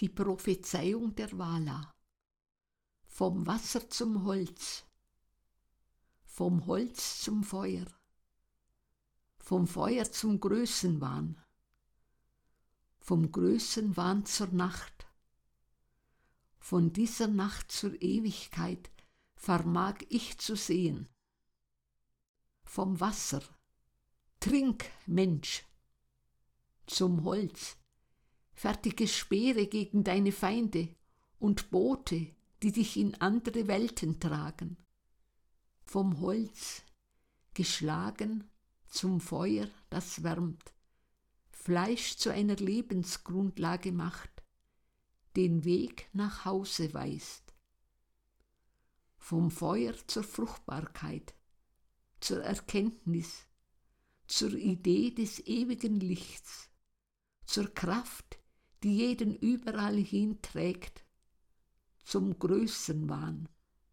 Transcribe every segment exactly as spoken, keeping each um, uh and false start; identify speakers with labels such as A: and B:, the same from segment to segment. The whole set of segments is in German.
A: Die Prophezeiung der Vala. Vom Wasser zum Holz, vom Holz zum Feuer, vom Feuer zum Größenwahn, vom Größenwahn zur Nacht. Von dieser Nacht zur Ewigkeit vermag ich zu sehen. Vom Wasser, trink, Mensch, zum Holz, fertige Speere gegen deine Feinde und Boote, die dich in andere Welten tragen. Vom Holz, geschlagen, zum Feuer, das wärmt, Fleisch zu einer Lebensgrundlage macht, den Weg nach Hause weist. Vom Feuer zur Fruchtbarkeit, zur Erkenntnis, zur Idee des ewigen Lichts, zur Kraft, die jeden überall hinträgt, zum Größenwahn.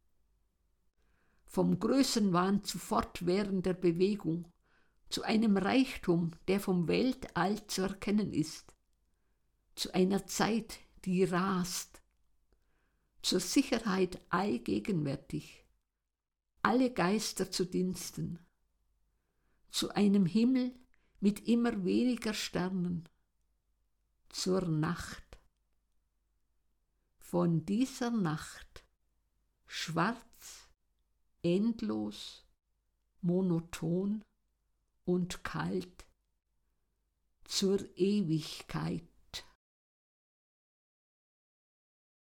A: Vom Größenwahn zu fortwährender Bewegung, zu einem Reichtum, der vom Weltall zu erkennen ist, zu einer Zeit, die rast, zur Sicherheit allgegenwärtig, alle Geister zu Diensten, zu einem Himmel mit immer weniger Sternen, zur Nacht. Von dieser Nacht, schwarz, endlos, monoton und kalt, zur Ewigkeit.